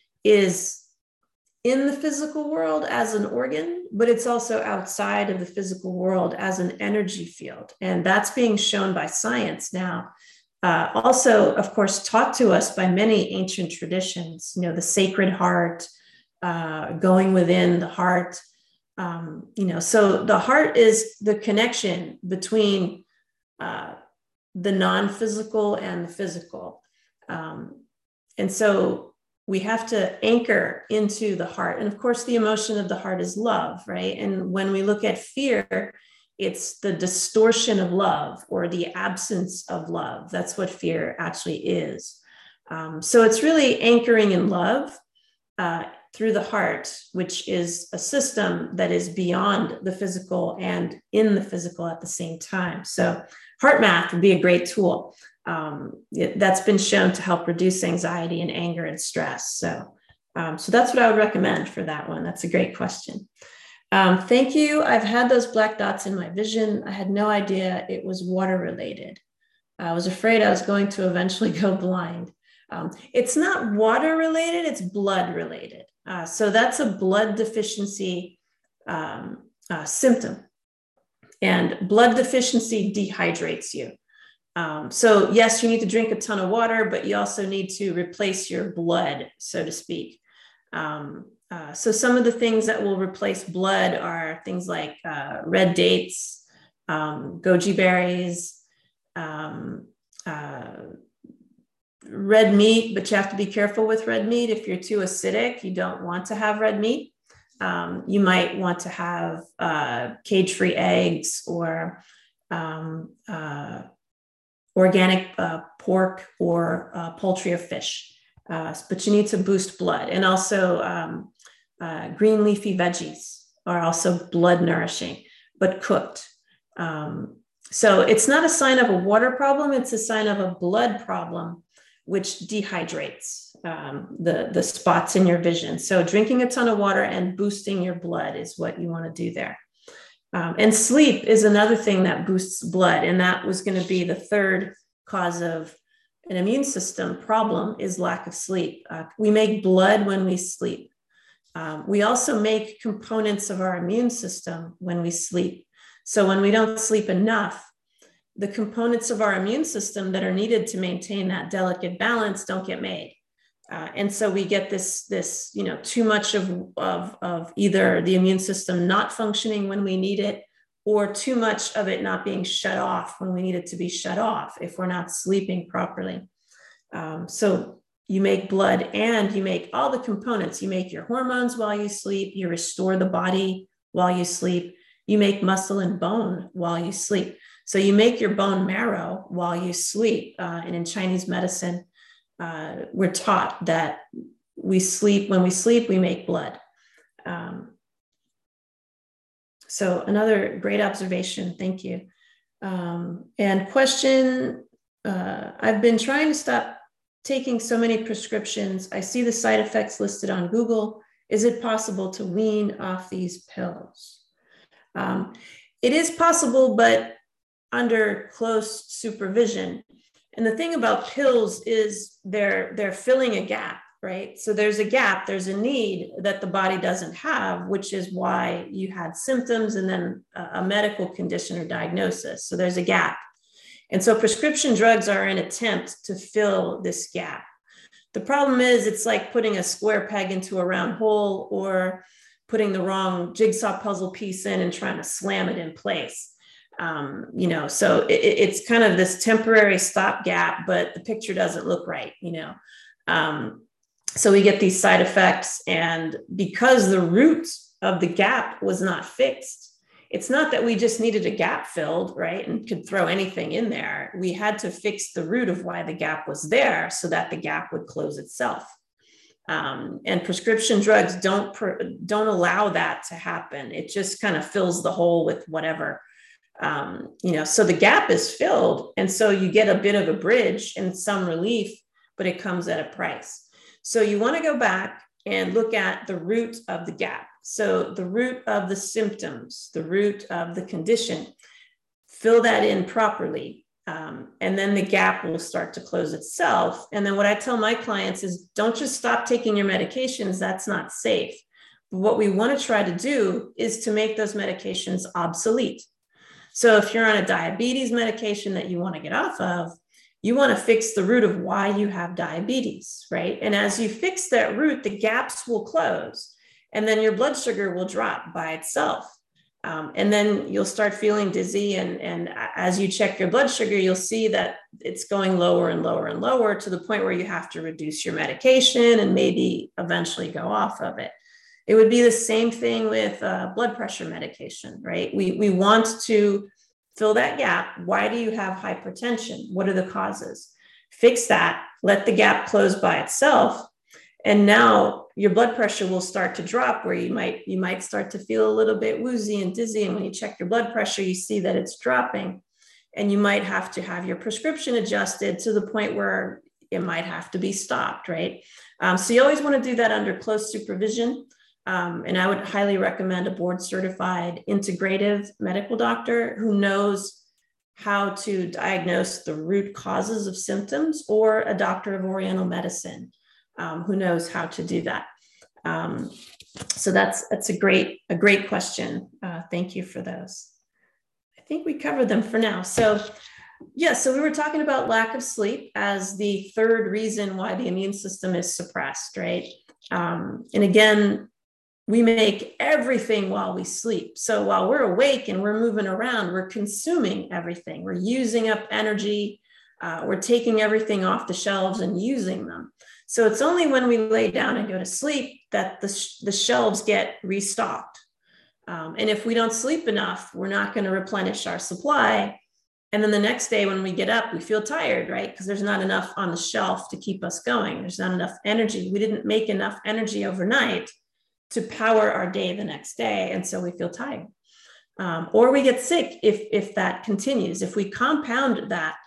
is in the physical world as an organ, but it's also outside of the physical world as an energy field. And that's being shown by science now. Uh, also, of course, taught to us by many ancient traditions, you know, the sacred heart, uh, going within the heart, um, you know, so the heart is the connection between uh, the non-physical and the physical. Um, and so we have to anchor into the heart. And of course, the emotion of the heart is love, right? And when we look at fear, it's the distortion of love or the absence of love. That's what fear actually is. Um, so it's really anchoring in love uh, through the heart, which is a system that is beyond the physical and in the physical at the same time. So heart math would be a great tool. Um, it, that's been shown to help reduce anxiety and anger and stress. So, um, so that's what I would recommend for that one. That's a great question. Um, thank you. I've had those black dots in my vision. I had no idea it was water related. I was afraid I was going to eventually go blind. Um, it's not water related, it's blood related. Uh, so that's a blood deficiency um, uh, symptom. And blood deficiency dehydrates you. Um, so yes, you need to drink a ton of water, but you also need to replace your blood, so to speak. Um, Uh, so some of the things that will replace blood are things like uh, red dates, um, goji berries, um, uh, red meat, but you have to be careful with red meat. If you're too acidic, you don't want to have red meat. Um, you might want to have uh, cage-free eggs or um, uh, organic uh, pork or uh, poultry or fish. Uh, but you need to boost blood. And also um, uh, green leafy veggies are also blood nourishing, but cooked. Um, so it's not a sign of a water problem, it's a sign of a blood problem which dehydrates um, the, the spots in your vision. So drinking a ton of water and boosting your blood is what you want to do there. Um, and sleep is another thing that boosts blood. And that was going to be the third cause of an immune system problem, is lack of sleep. Uh, we make blood when we sleep. Um, we also make components of our immune system when we sleep. So when we don't sleep enough, the components of our immune system that are needed to maintain that delicate balance don't get made. Uh, and so we get this, this, you know, too much of, of, of either the immune system not functioning when we need it, or too much of it not being shut off when we need it to be shut off if we're not sleeping properly. Um, so you make blood and you make all the components. You make your hormones while you sleep. You restore the body while you sleep. You make muscle and bone while you sleep. So you make your bone marrow while you sleep. Uh, and in Chinese medicine, uh, we're taught that we sleep, when we sleep, we make blood. Um, so another great observation. Thank you. Um, and question, uh, I've been trying to stop taking so many prescriptions. I see the side effects listed on Google. Is it possible to wean off these pills? Um, it is possible, but under close supervision. And the thing about pills is they're, they're filling a gap, right? So there's a gap, there's a need that the body doesn't have, which is why you had symptoms and then a, a medical condition or diagnosis. So there's a gap. And so prescription drugs are an attempt to fill this gap. The problem is it's like putting a square peg into a round hole, or putting the wrong jigsaw puzzle piece in and trying to slam it in place. Um, you know, so it, it's kind of this temporary stopgap, but the picture doesn't look right, you know. Um, so we get these side effects, and because the root of the gap was not fixed, it's not that we just needed a gap filled, right, and could throw anything in there. We had to fix the root of why the gap was there so that the gap would close itself. Um, and prescription drugs don't, don't allow that to happen. It just kind of fills the hole with whatever. Um, you know, so the gap is filled. And so you get a bit of a bridge and some relief, but it comes at a price. So you want to go back and look at the root of the gap. So the root of the symptoms, the root of the condition, fill that in properly. Um, and then the gap will start to close itself. And then what I tell my clients is, don't just stop taking your medications. That's not safe. But what we want to try to do is to make those medications obsolete. So if you're on a diabetes medication that you want to get off of, you want to fix the root of why you have diabetes, right? And as you fix that root, the gaps will close, and then your blood sugar will drop by itself. Um, and then you'll start feeling dizzy. And, and as you check your blood sugar, you'll see that it's going lower and lower and lower to the point where you have to reduce your medication and maybe eventually go off of it. It would be the same thing with uh, blood pressure medication, right? We, we want to fill that gap. Why do you have hypertension? What are the causes? Fix that, let the gap close by itself. And now your blood pressure will start to drop, where you might, you might start to feel a little bit woozy and dizzy. And when you check your blood pressure, you see that it's dropping, and you might have to have your prescription adjusted to the point where it might have to be stopped, right? Um, so you always want to do that under close supervision. Um, and I would highly recommend a board certified integrative medical doctor who knows how to diagnose the root causes of symptoms, or a doctor of Oriental medicine um, who knows how to do that. Um, so that's, that's a great, a great question. Uh, thank you for those. I think we covered them for now. So yeah, so we were talking about lack of sleep as the third reason why the immune system is suppressed, right? Um, and again, we make everything while we sleep. So while we're awake and we're moving around, we're consuming everything. We're using up energy. Uh, we're taking everything off the shelves and using them. So it's only when we lay down and go to sleep that the, sh- the shelves get restocked. Um, and if we don't sleep enough, we're not going to replenish our supply. And then the next day when we get up, we feel tired, right? Because there's not enough on the shelf to keep us going. There's not enough energy. We didn't make enough energy overnight to power our day the next day. And so we feel tired. Um, or we get sick if, if that continues. If we compound that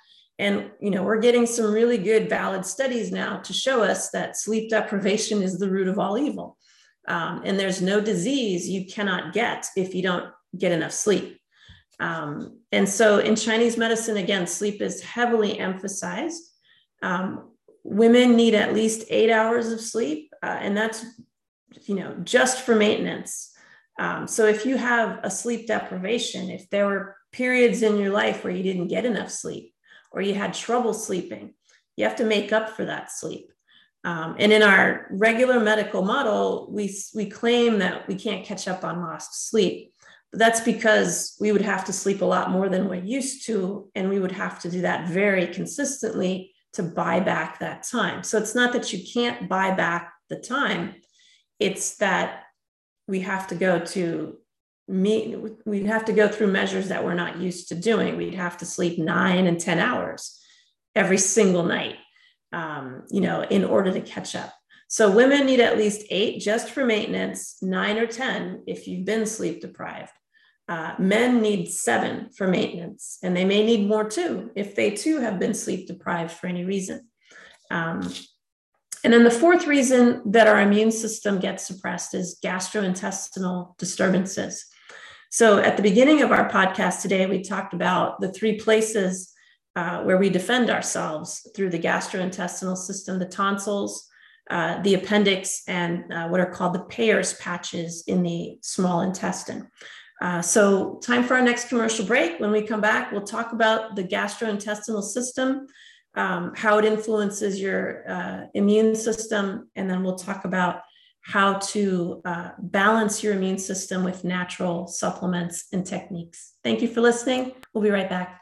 And, you know, we're getting some really good valid studies now to show us that sleep deprivation is the root of all evil. Um, and there's no disease you cannot get if you don't get enough sleep. Um, and so in Chinese medicine, again, sleep is heavily emphasized. Um, women need at least eight hours of sleep, uh, and that's, you know, just for maintenance. Um, so if you have a sleep deprivation, if there were periods in your life where you didn't get enough sleep or you had trouble sleeping, you have to make up for that sleep. Um, and in our regular medical model, we, we claim that we can't catch up on lost sleep. But that's because we would have to sleep a lot more than we're used to, and we would have to do that very consistently to buy back that time. So it's not that you can't buy back the time, it's that we have to go to meet, we'd have to go through measures that we're not used to doing. We'd have to sleep nine and ten hours every single night, um, you know, in order to catch up. So women need at least eight just for maintenance, nine or ten if you've been sleep deprived. Uh, men need seven for maintenance, and they may need more too if they too have been sleep deprived for any reason. Um, and then the fourth reason that our immune system gets suppressed is gastrointestinal disturbances. So at the beginning of our podcast today, we talked about the three places uh, where we defend ourselves through the gastrointestinal system: the tonsils, uh, the appendix, and uh, what are called the Peyer's patches in the small intestine. Uh, so time for our next commercial break. When we come back, we'll talk about the gastrointestinal system, um, how it influences your uh, immune system, and then we'll talk about how to uh, balance your immune system with natural supplements and techniques. Thank you for listening. We'll be right back.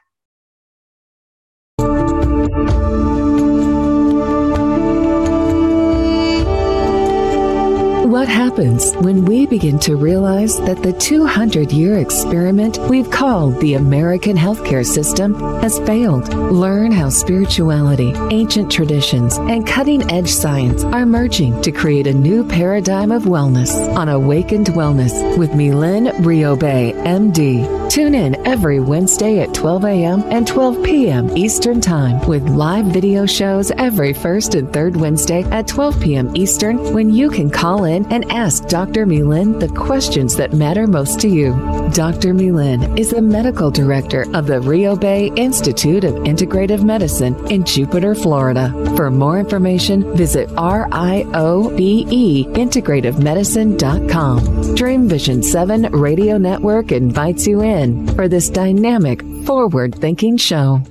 What happens when we begin to realize that the two hundred year experiment we've called the American healthcare system has failed? Learn how spirituality, ancient traditions, and cutting-edge science are merging to create a new paradigm of wellness on Awakened Wellness with Mylyn Riobe, M D. Tune in every Wednesday at twelve a.m. and twelve p.m. Eastern Time with live video shows every first and third Wednesday at twelve p.m. Eastern, when you can call in and ask Doctor Mylyn the questions that matter most to you. Doctor Mylyn is the medical director of the Riobe Institute of Integrative Medicine in Jupiter, Florida. For more information, visit R I O B E integrative medicine dot com. Dream Vision seven Radio Network invites you in for this dynamic, forward-thinking show.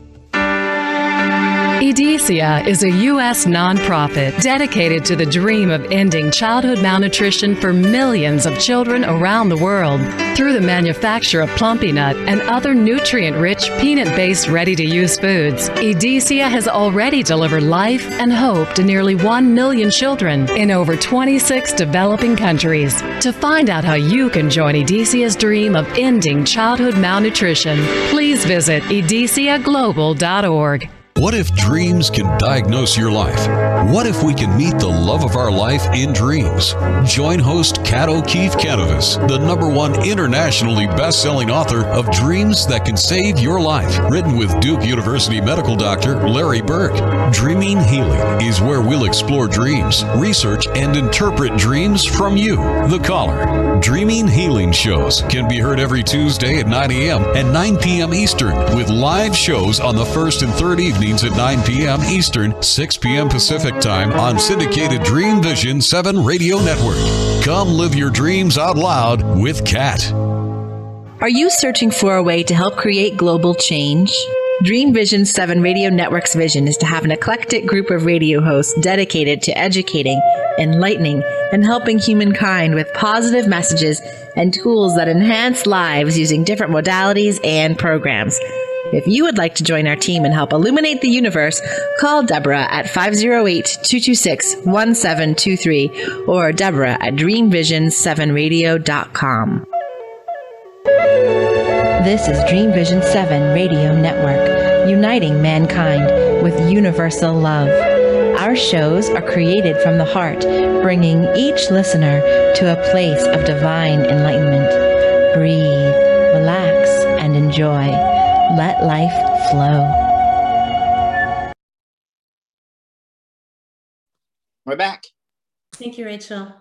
Edesia is a U S nonprofit dedicated to the dream of ending childhood malnutrition for millions of children around the world through the manufacture of Plumpy Nut and other nutrient-rich, peanut-based, ready-to-use foods. Edesia has already delivered life and hope to nearly one million children in over twenty-six developing countries. To find out how you can join Edesia's dream of ending childhood malnutrition, please visit edesia global dot org. What if dreams can diagnose your life? What if we can meet the love of our life in dreams? Join host Kat O'Keefe Canavas, the number one internationally best-selling author of Dreams That Can Save Your Life, written with Duke University medical doctor Larry Burke. Dreaming Healing is where we'll explore dreams, research, and interpret dreams from you, the caller. Dreaming Healing shows can be heard every Tuesday at nine a.m. and nine p.m. Eastern, with live shows on the first and third evening at nine p.m. Eastern, six p.m. Pacific Time on syndicated Dream Vision seven Radio Network. Come live your dreams out loud with Kat. Are you searching for a way to help create global change? Dream Vision seven Radio Network's vision is to have an eclectic group of radio hosts dedicated to educating, enlightening, and helping humankind with positive messages and tools that enhance lives using different modalities and programs. If you would like to join our team and help illuminate the universe, call Deborah at five oh eight, two two six, one seven two three or Deborah at dream vision seven radio dot com. This is Dream Vision seven Radio Network, uniting mankind with universal love. Our shows are created from the heart, bringing each listener to a place of divine enlightenment. Breathe, relax, and enjoy. Let life flow. Thank you, Rachel.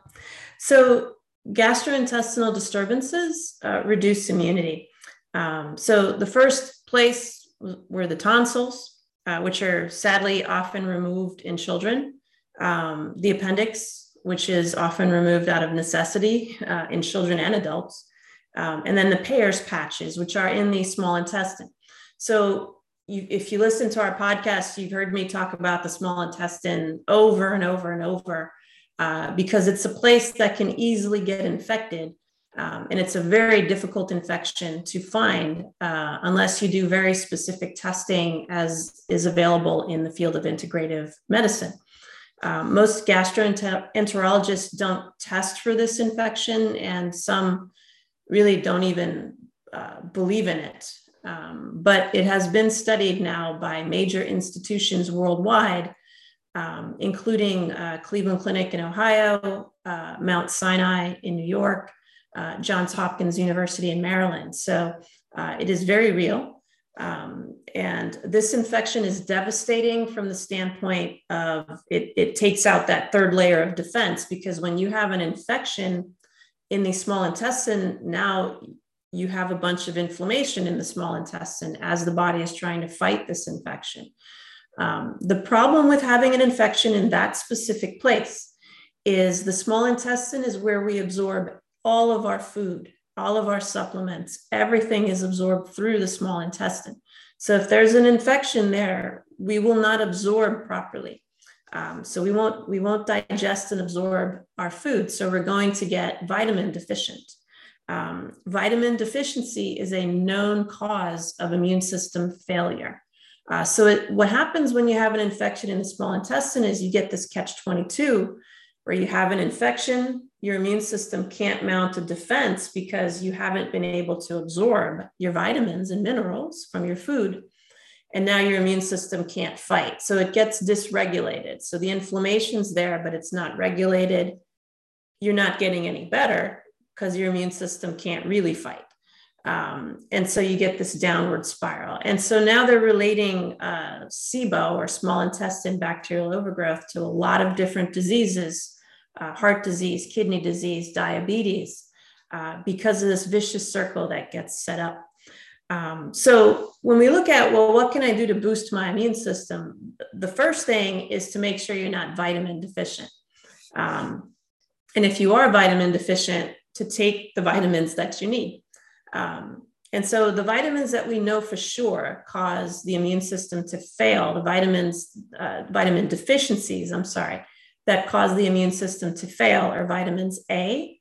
So gastrointestinal disturbances uh, reduce immunity. Um, so the first place were the tonsils, uh, which are sadly often removed in children. Um, the appendix, which is often removed out of necessity uh, in children and adults. Um, and then the Peyer's patches, which are in the small intestine. So you, if you listen to our podcast, you've heard me talk about the small intestine over and over and over uh, because it's a place that can easily get infected. Um, and it's a very difficult infection to find uh, unless you do very specific testing as is available in the field of integrative medicine. Um, most gastroenterologists don't test for this infection, and some really don't even uh, believe in it. Um, but it has been studied now by major institutions worldwide, um, including uh, Cleveland Clinic in Ohio, uh, Mount Sinai in New York, uh, Johns Hopkins University in Maryland. So uh, it is very real. Um, and this infection is devastating from the standpoint of it, it takes out that third layer of defense, because when you have an infection in the small intestine, now you have a bunch of inflammation in the small intestine as the body is trying to fight this infection. Um, the problem with having an infection in that specific place is the small intestine is where we absorb all of our food, all of our supplements. Everything is absorbed through the small intestine. So if there's an infection there, we will not absorb properly. Um, so we won't, we won't digest and absorb our food. So we're going to get vitamin deficient. Um, vitamin deficiency is a known cause of immune system failure. Uh, so it, what happens when you have an infection in the small intestine is you get this catch twenty-two, where you have an infection, your immune system can't mount a defense because you haven't been able to absorb your vitamins and minerals from your food. And now your immune system can't fight. So it gets dysregulated. So the inflammation's there, but it's not regulated. You're not getting any better because your immune system can't really fight. Um, and so you get this downward spiral. And so now they're relating uh, S I B O, or small intestine bacterial overgrowth, to a lot of different diseases, uh, heart disease, kidney disease, diabetes, uh, because of this vicious circle that gets set up. Um, so when we look at, well, what can I do to boost my immune system? The first thing is to make sure you're not vitamin deficient. Um, and if you are vitamin deficient, to take the vitamins that you need. Um, and so the vitamins that we know for sure cause the immune system to fail, the vitamins, uh, vitamin deficiencies, I'm sorry, that cause the immune system to fail are vitamins A,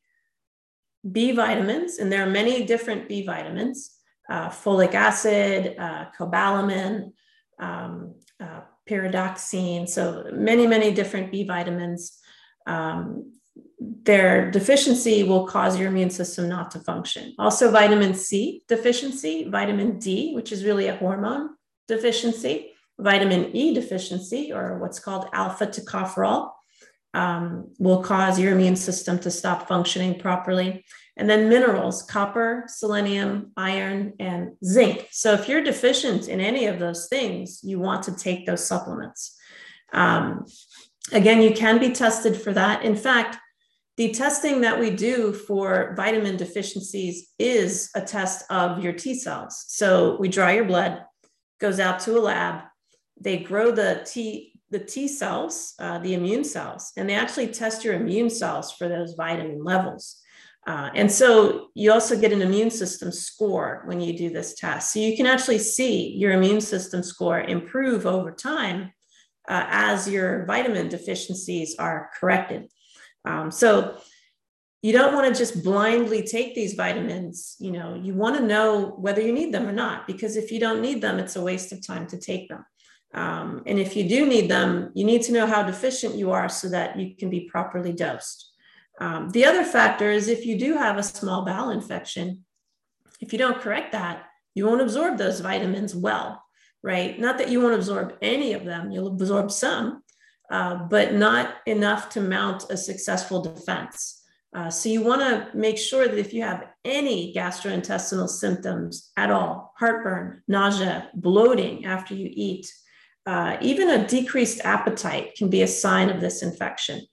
B vitamins, and there are many different B vitamins, Uh, folic acid, uh, cobalamin, um, uh, pyridoxine, so many, many different B vitamins. Um, their deficiency will cause your immune system not to function. Also vitamin C deficiency, vitamin D, which is really a hormone deficiency, vitamin E deficiency, or what's called alpha tocopherol, um, will cause your immune system to stop functioning properly. And then minerals, copper, selenium, iron, and zinc. So if you're deficient in any of those things, you want to take those supplements. Um, again, you can be tested for that. In fact, the testing that we do for vitamin deficiencies is a test of your T cells. So we draw your blood, goes out to a lab, they grow the T, the T cells, uh, the immune cells, and they actually test your immune cells for those vitamin levels. Uh, and so you also get an immune system score when you do this test. So you can actually see your immune system score improve over time uh, as your vitamin deficiencies are corrected. Um, so you don't want to just blindly take these vitamins. You know, you want to know whether you need them or not, because if you don't need them, it's a waste of time to take them. Um, and if you do need them, you need to know how deficient you are so that you can be properly dosed. Um, the other factor is if you do have a small bowel infection, if you don't correct that, you won't absorb those vitamins well, right? Not that you won't absorb any of them, you'll absorb some, uh, but not enough to mount a successful defense. Uh, so you want to make sure that if you have any gastrointestinal symptoms at all, heartburn, nausea, bloating after you eat, uh, even a decreased appetite can be a sign of this infection.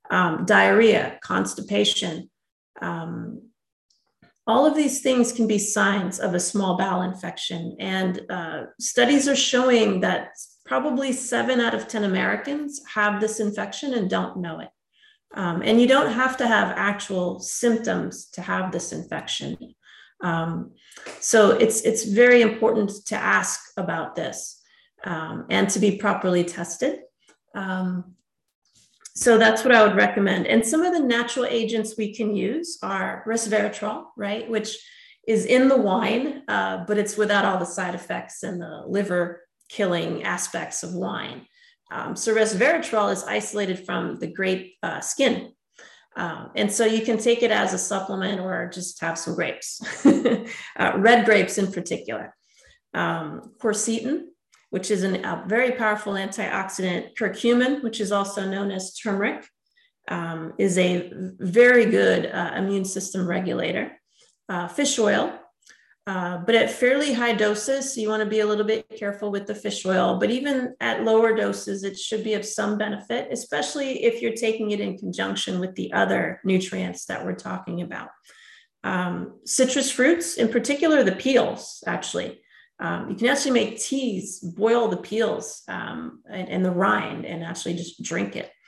um, diarrhea, constipation. Um, all of these things can be signs of a small bowel infection. And uh, studies are showing that probably seven out of ten Americans have this infection and don't know it. Um, and you don't have to have actual symptoms to have this infection. Um, so it's, it's very important to ask about this um, and to be properly tested. Um, So that's what I would recommend. And some of the natural agents we can use are resveratrol, right, which is in the wine, uh, but it's without all the side effects and the liver killing aspects of wine. Um, so resveratrol is isolated from the grape uh, skin. Um, and so you can take it as a supplement or just have some grapes, uh, red grapes in particular. Um, quercetin, which is an, a very powerful antioxidant. Curcumin, which is also known as turmeric, um, is a very good uh, immune system regulator. Uh, fish oil, uh, but at fairly high doses, so you want to be a little bit careful with the fish oil, but even at lower doses, it should be of some benefit, especially if you're taking it in conjunction with the other nutrients that we're talking about. Um, citrus fruits, in particular, the peels, actually. Um, you can actually make teas, boil the peels um, and, and the rind and actually just drink it.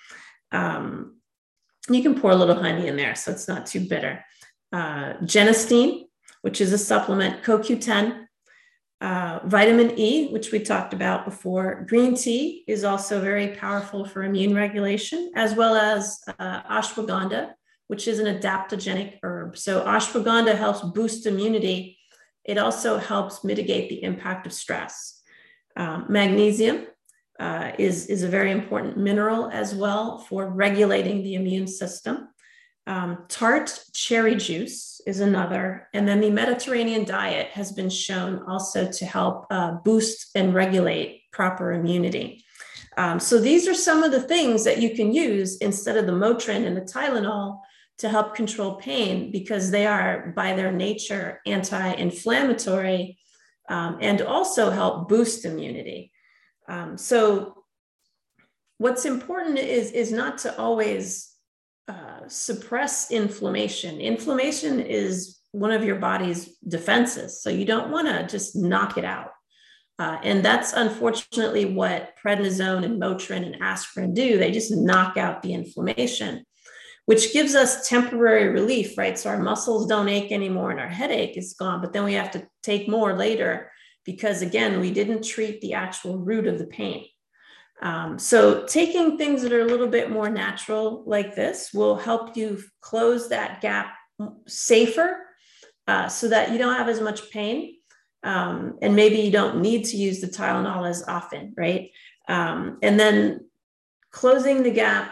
Um, you can pour a little honey in there, so it's not too bitter. Uh, genistein, which is a supplement, C O Q ten, uh, vitamin E, which we talked about before. Green tea is also very powerful for immune regulation, as well as uh, ashwagandha, which is an adaptogenic herb. So ashwagandha helps boost immunity. It also helps mitigate the impact of stress. Um, magnesium uh, is, is a very important mineral as well for regulating the immune system. Um, tart cherry juice is another. And then the Mediterranean diet has been shown also to help uh, boost and regulate proper immunity. Um, so these are some of the things that you can use instead of the Motrin and the Tylenol to help control pain, because they are by their nature anti-inflammatory um, and also help boost immunity. Um, so what's important is, is not to always uh, suppress inflammation. Inflammation is one of your body's defenses, so you don't want to just knock it out. Uh, and that's unfortunately what prednisone and Motrin and aspirin do. They just knock out the inflammation, which gives us temporary relief, right? So our muscles don't ache anymore and our headache is gone, but then we have to take more later because, again, we didn't treat the actual root of the pain. Um, so taking things that are a little bit more natural like this will help you close that gap safer uh, so that you don't have as much pain. Um, and maybe you don't need to use the Tylenol as often, right? Um, and then closing the gap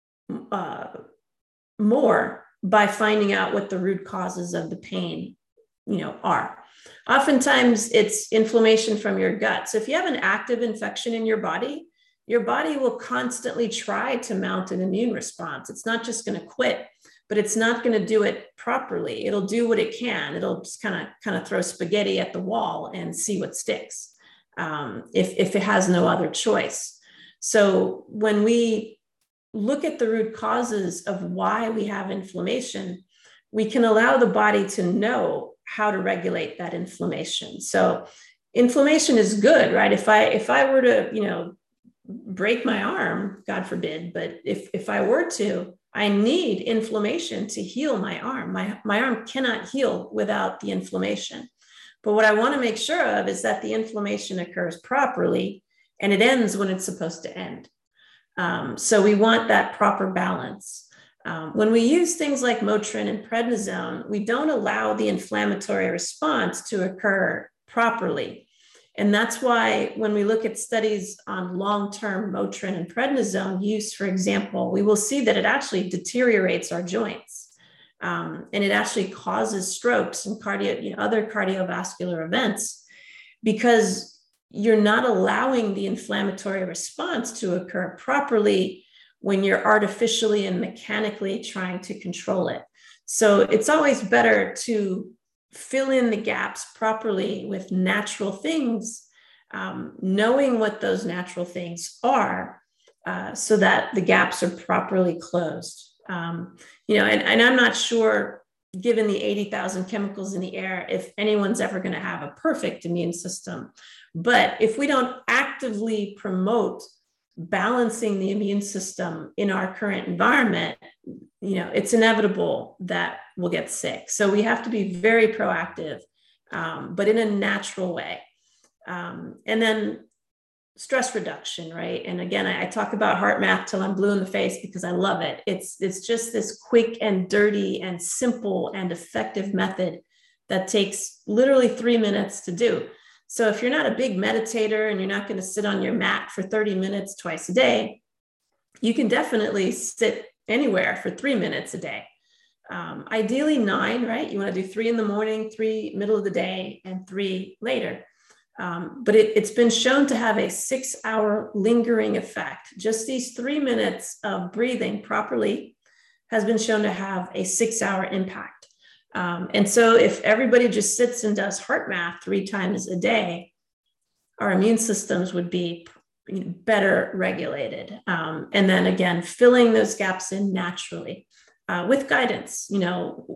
uh, more by finding out what the root causes of the pain, you know, are. Oftentimes it's inflammation from your gut. So if you have an active infection in your body, your body will constantly try to mount an immune response. It's not just going to quit, but it's not going to do it properly. It'll do what it can. It'll just kind of kind of throw spaghetti at the wall and see what sticks um, if, if it has no other choice. So when we look at the root causes of why we have inflammation, we can allow the body to know how to regulate that inflammation. So inflammation is good, right? If I if I were to, you know, break my arm, God forbid, but if, if I were to, I need inflammation to heal my arm. My, my arm cannot heal without the inflammation. But what I want to make sure of is that the inflammation occurs properly and it ends when it's supposed to end. Um, so we want that proper balance. Um, when we use things like Motrin and prednisone, we don't allow the inflammatory response to occur properly. And that's why when we look at studies on long-term Motrin and prednisone use, for example, we will see that it actually deteriorates our joints. Um, and it actually causes strokes and cardio, you know, other cardiovascular events, because you're not allowing the inflammatory response to occur properly when you're artificially and mechanically trying to control it. So it's always better to fill in the gaps properly with natural things, um, knowing what those natural things are, uh, so that the gaps are properly closed. Um, you know, and, and I'm not sure, given the eighty thousand chemicals in the air, if anyone's ever going to have a perfect immune system. But if we don't actively promote balancing the immune system in our current environment, you know, it's inevitable that we'll get sick. So we have to be very proactive, um, but in a natural way. Um, and then stress reduction, right? And again, I, I talk about HeartMath till I'm blue in the face because I love it. It's, it's just this quick and dirty and simple and effective method that takes literally three minutes to do. So if you're not a big meditator and you're not going to sit on your mat for thirty minutes twice a day, you can definitely sit anywhere for three minutes a day. Um, ideally nine, right? You want to do three in the morning, three middle of the day, and three later. Um, but it, it's been shown to have a six hour lingering effect. Just these three minutes of breathing properly has been shown to have a six hour impact. Um, and so if everybody just sits and does HeartMath three times a day, our immune systems would be better regulated. Um, and then again, filling those gaps in naturally uh, with guidance. You know,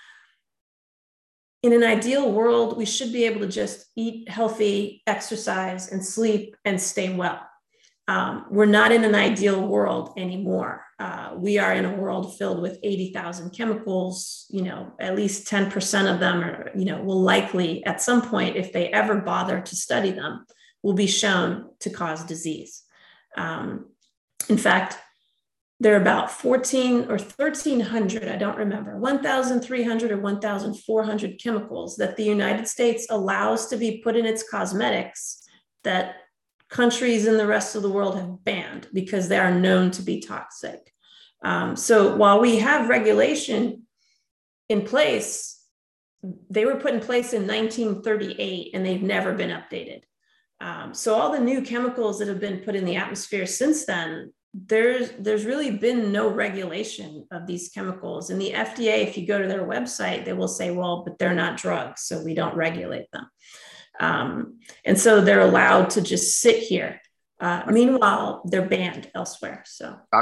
in an ideal world, we should be able to just eat healthy, exercise, and sleep and stay well. Um, we're not in an ideal world anymore. Uh, we are in a world filled with eighty thousand chemicals. You know, at least ten percent of them are, you know, will likely at some point, if they ever bother to study them, will be shown to cause disease. Um, in fact, there are about fourteen or thirteen hundred, I don't remember, one thousand three hundred or one thousand four hundred chemicals that the United States allows to be put in its cosmetics that countries in the rest of the world have banned because they are known to be toxic. Um, so while we have regulation in place, they were put in place in nineteen thirty-eight and they've never been updated. Um, so all the new chemicals that have been put in the atmosphere since then, there's, there's really been no regulation of these chemicals. And the F D A, if you go to their website, they will say, well, but they're not drugs, so we don't regulate them. Um, and so they're allowed to just sit here. Uh, meanwhile, they're banned elsewhere. So, uh,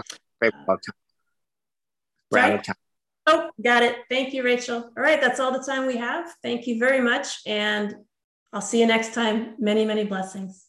right? Oh, got it. Thank you, Rachel. All right, that's all the time we have. Thank you very much. And I'll see you next time. Many, many blessings.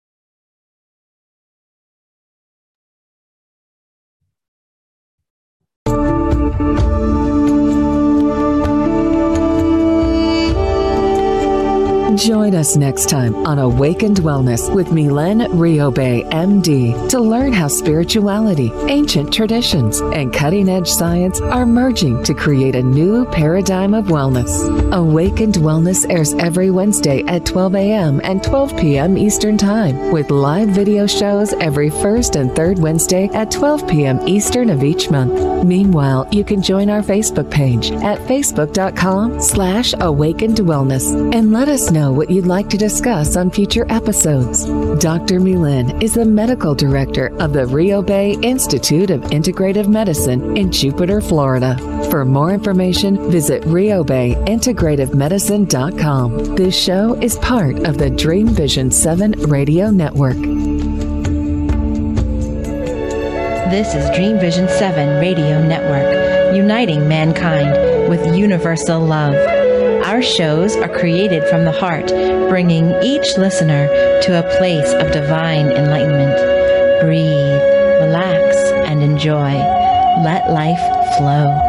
Join us next time on Awakened Wellness with Mylène Riobe, M D, to learn how spirituality, ancient traditions, and cutting-edge science are merging to create a new paradigm of wellness. Awakened Wellness airs every Wednesday at twelve a.m. and twelve p.m. Eastern Time, with live video shows every first and third Wednesday at twelve p.m. Eastern of each month. Meanwhile, you can join our Facebook page at facebook.com slash awakened wellness and let us know what you'd like to discuss on future episodes. Doctor Mylène is the medical director of the Rio Bay Institute of Integrative Medicine in Jupiter, Florida. For more information, visit rio bay integrative medicine dot com. This show is part of the Dream Vision seven Radio Network. This is Dream Vision seven Radio Network, uniting mankind with universal love. Our shows are created from the heart, bringing each listener to a place of divine enlightenment. Breathe, relax, and enjoy. Let life flow.